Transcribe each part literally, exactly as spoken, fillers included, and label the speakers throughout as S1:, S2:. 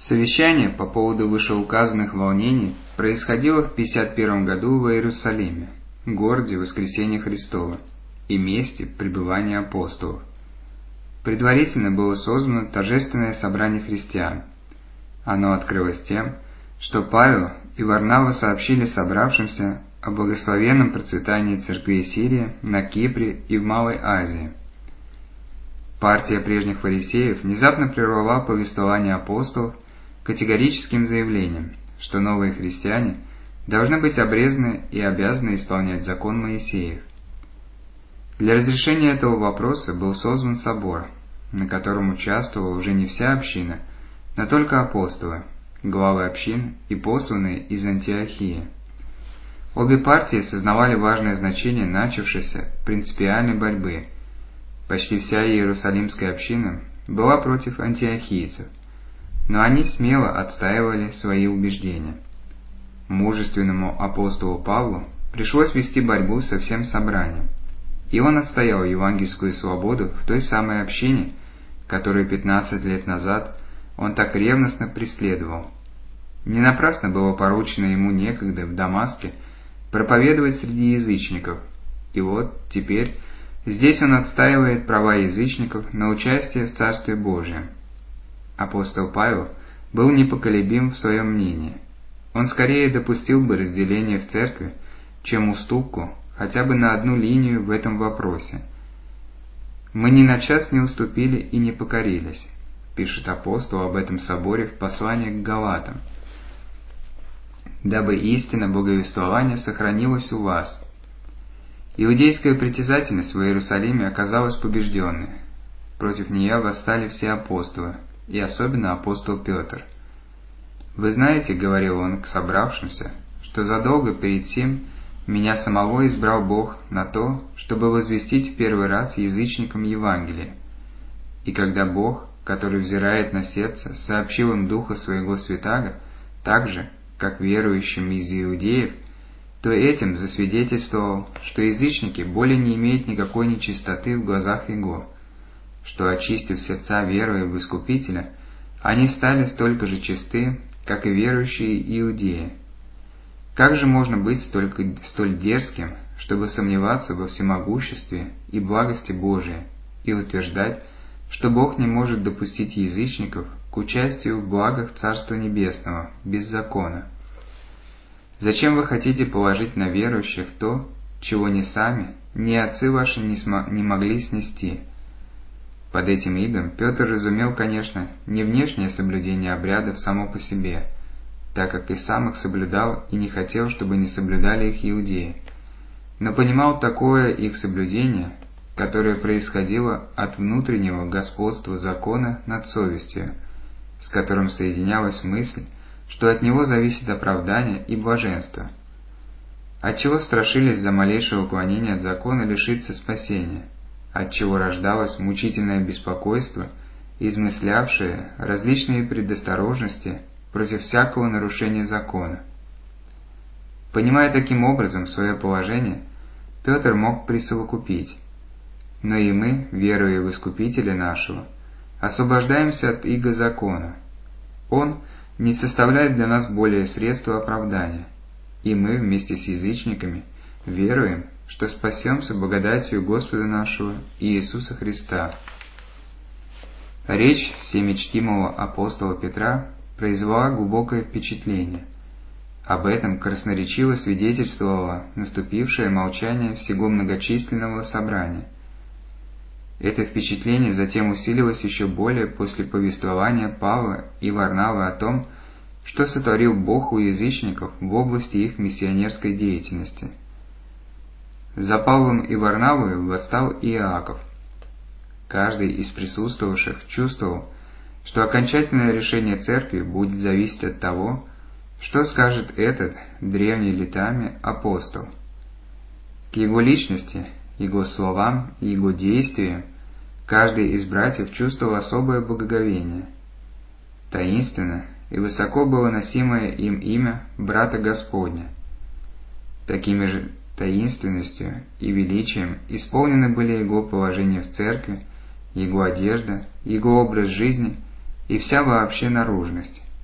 S1: Совещание по поводу вышеуказанных волнений происходило в пятьдесят первом году в Иерусалиме, городе Воскресения Христова, и месте пребывания апостолов. Предварительно было созвано торжественное собрание христиан. Оно открылось тем, что Павел и Варнава сообщили собравшимся о благословенном процветании церквей Сирии, на Кипре и в Малой Азии. Партия прежних фарисеев внезапно прервала повествование апостолов категорическим заявлением, что новые христиане должны быть обрезаны и обязаны исполнять закон Моисеев. Для разрешения этого вопроса был созван собор, на котором участвовала уже не вся община, но только апостолы, главы общин и посланные из Антиохии. Обе партии сознавали важное значение начавшейся принципиальной борьбы. Почти вся иерусалимская община была против антиохийцев, но они смело отстаивали свои убеждения. Мужественному апостолу Павлу пришлось вести борьбу со всем собранием, и он отстоял евангельскую свободу в той самой общине, которую пятнадцать лет назад он так ревностно преследовал. Не напрасно было поручено ему некогда в Дамаске проповедовать среди язычников, и вот теперь здесь он отстаивает права язычников на участие в Царстве Божьем. Апостол Павел был непоколебим в своем мнении. Он скорее допустил бы разделение в церкви, чем уступку хотя бы на одну линию в этом вопросе. «Мы ни на час не уступили и не покорились», пишет апостол об этом соборе в послании к Галатам, «дабы истина благовествования сохранилась у вас». Иудейская притязательность в Иерусалиме оказалась побежденной. Против нее восстали все апостолы, и особенно апостол Петр. «Вы знаете, — говорил он к собравшимся, — что задолго перед сим меня самого избрал Бог на то, чтобы возвестить в первый раз язычникам Евангелие. И когда Бог, который взирает на сердце, сообщил им Духа Своего Святаго, так же, как верующим из иудеев, то этим засвидетельствовал, что язычники более не имеют никакой нечистоты в глазах Его, что, очистив сердца веруя в Искупителя, они стали столько же чисты, как и верующие иудеи. Как же можно быть столько, столь дерзким, чтобы сомневаться во всемогуществе и благости Божией и утверждать, что Бог не может допустить язычников к участию в благах Царства Небесного без закона? Зачем вы хотите положить на верующих то, чего ни сами, ни отцы ваши не, смо- не могли снести?» Под этим игом Петр разумел, конечно, не внешнее соблюдение обрядов само по себе, так как и сам их соблюдал и не хотел, чтобы не соблюдали их иудеи, но понимал такое их соблюдение, которое происходило от внутреннего господства закона над совестью, с которым соединялась мысль, что от него зависит оправдание и блаженство. Отчего страшились за малейшее уклонение от закона лишиться спасения, отчего рождалось мучительное беспокойство, измыслявшее различные предосторожности против всякого нарушения закона. Понимая таким образом свое положение, Петр мог присовокупить: «Но и мы, веруя в Искупителя нашего, освобождаемся от иго закона. Он не составляет для нас более средства оправдания, и мы вместе с язычниками веруем, что спасемся благодатью Господа нашего Иисуса Христа». Речь всеми чтимого апостола Петра произвела глубокое впечатление. Об этом красноречиво свидетельствовало наступившее молчание всего многочисленного собрания. Это впечатление затем усилилось еще более после повествования Павла и Варнавы о том, что сотворил Бог у язычников в области их миссионерской деятельности. За Павлом и Варнавой восстал Иаков. Каждый из присутствовавших чувствовал, что окончательное решение церкви будет зависеть от того, что скажет этот, древний летами, апостол. К его личности, его словам и его действиям каждый из братьев чувствовал особое благоговение. Таинственно и высоко было носимое им имя брата Господня. Такими же таинственностью и величием исполнены были его положение в церкви, его одежда, его образ жизни и вся вообще наружность,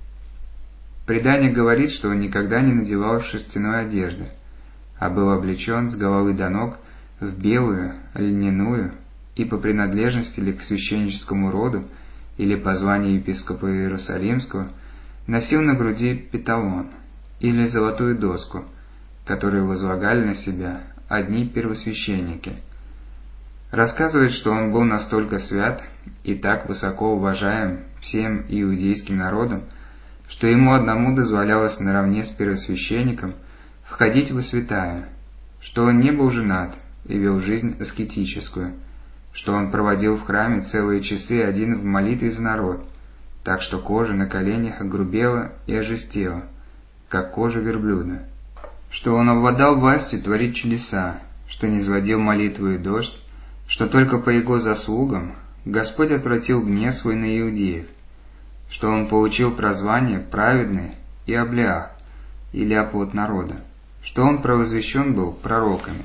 S1: Предание говорит, что он никогда не надевал шерстяной одежды, а был облечен с головы до ног в белую, льняную, и по принадлежности ли к священническому роду, или по званию епископа Иерусалимского, носил на груди петалон, или золотую доску, которую возлагали на себя одни первосвященники. Рассказывает, что он был настолько свят и так высоко уважаем всем иудейским народом, что ему одному дозволялось наравне с первосвященником входить во святая, что он не был женат и вел жизнь аскетическую, что он проводил в храме целые часы один в молитве за народ, так что кожа на коленях огрубела и ожестела, как кожа верблюда, что он обладал властью творить чудеса, что низводил молитву и дождь, что только по его заслугам Господь отвратил гнев свой на иудеев, что он получил прозвание «праведный» и «облях» или «оплот народа», что он провозвещен был пророками.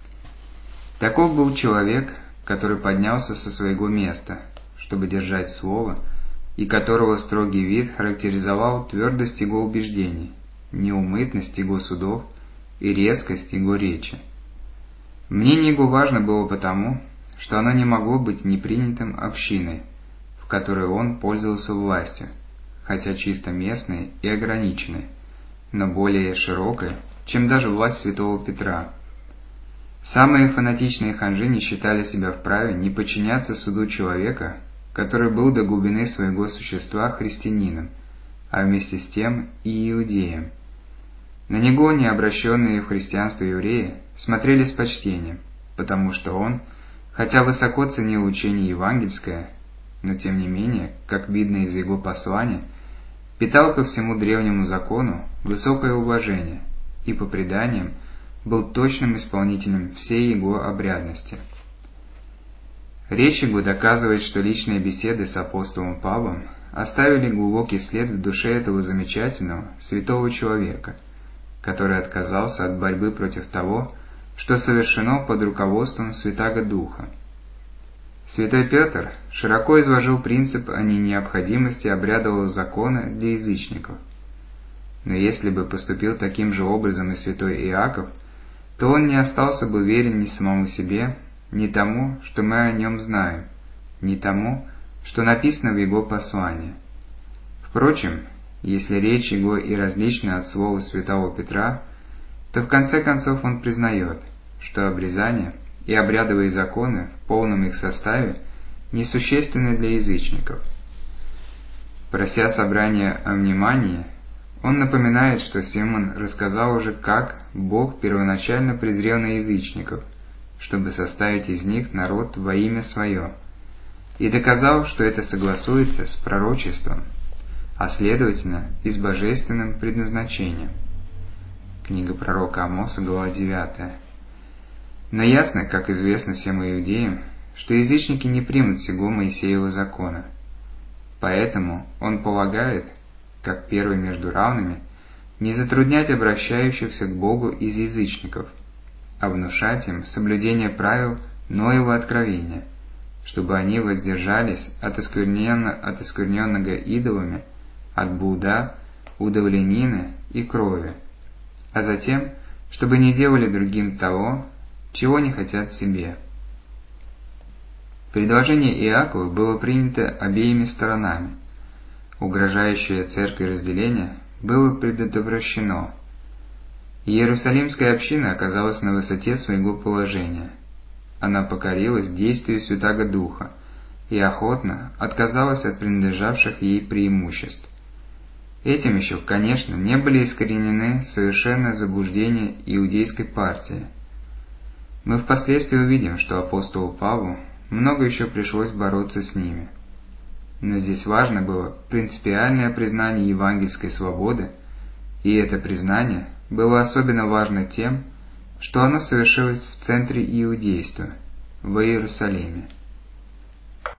S1: Таков был человек, который поднялся со своего места, чтобы держать слово, и которого строгий вид характеризовал твердость его убеждений, неумытность его судов и резкость его речи. Мнение его важно было потому, что оно не могло быть непринятым общиной, в которой он пользовался властью, хотя чисто местной и ограниченной, но более широкой, чем даже власть святого Петра. Самые фанатичные ханжи не считали себя вправе не подчиняться суду человека, который был до глубины своего существа христианином, а вместе с тем и иудеем. На него необращенные в христианство евреи смотрели с почтением, потому что он, хотя высоко ценил учение евангельское, но тем не менее, как видно из его послания, питал ко всему древнему закону высокое уважение и, по преданиям, был точным исполнителем всей его обрядности. Речь его доказывает, что личные беседы с апостолом Павлом оставили глубокий след в душе этого замечательного, святого человека, который отказался от борьбы против того, что совершено под руководством Святаго Духа. Святой Петр широко изложил принцип о необходимости обрядового закона для язычников. Но если бы поступил таким же образом и святой Иаков, то он не остался бы верен ни самому себе, ни тому, что мы о нем знаем, ни тому, что написано в его послании. Впрочем, если речь его и различна от слова святого Петра, то в конце концов он признает, что обрезание и обрядовые законы в полном их составе несущественны для язычников. Прося собрание о внимании, он напоминает, что Симон рассказал уже, как Бог первоначально презрел на язычников, чтобы составить из них народ во имя свое, и доказал, что это согласуется с пророчеством, а следовательно и с божественным предназначением. Книга пророка Амоса, глава девятая. Но ясно, как известно всем иудеям, что язычники не примут сего Моисеева закона. Поэтому он полагает, как первый между равными, не затруднять обращающихся к Богу из язычников, а внушать им соблюдение правил Ноева откровения, чтобы они воздержались от, оскверненно, от оскверненного идолами, от блуда, удовленины и крови, а затем, чтобы не делали другим того, чего не хотят себе. Предложение Иакова было принято обеими сторонами. Угрожающее церкви разделение было предотвращено. Иерусалимская община оказалась на высоте своего положения. Она покорилась действию Святаго Духа и охотно отказалась от принадлежавших ей преимуществ. Этим еще, конечно, не были искоренены совершенные заблуждения иудейской партии. Мы впоследствии увидим, что апостолу Павлу много еще пришлось бороться с ними. Но здесь важно было принципиальное признание евангельской свободы, и это признание было особенно важно тем, что оно совершилось в центре иудейства, в Иерусалиме.